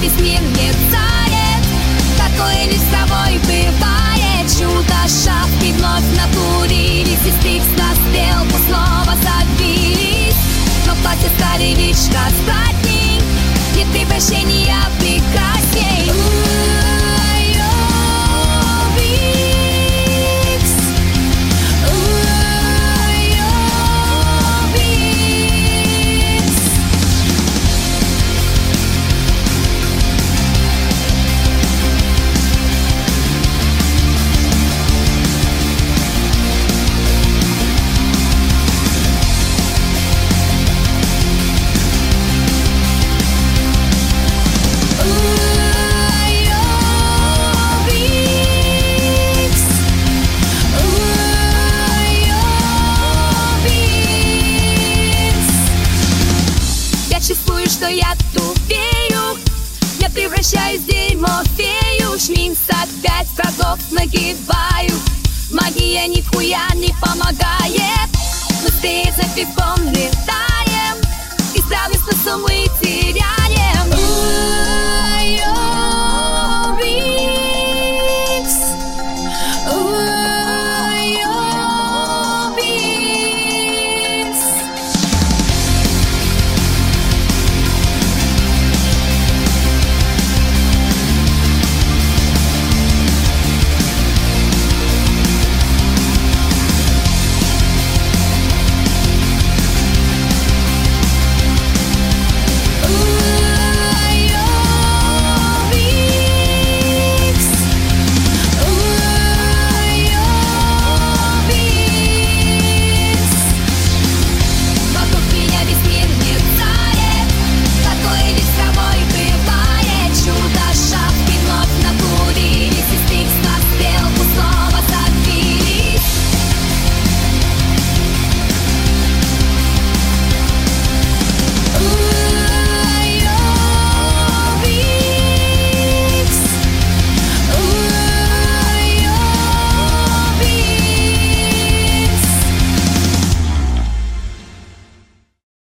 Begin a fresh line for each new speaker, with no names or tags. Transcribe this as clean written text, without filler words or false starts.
весь мир мерцает. Такое лишь с тобой бывает. Чудо, шапки вновь натурились, и стрикс на стрелку снова забились. Но платья стали лишь развратней, нет превращения прекрасней. Чувствую, что я тупею, я превращаюсь в дерьмо фею. Шминс опять врагов нагибаю, магия нихуя не помогает. Быстрее за пивком летаем, исправность на суммы теряем.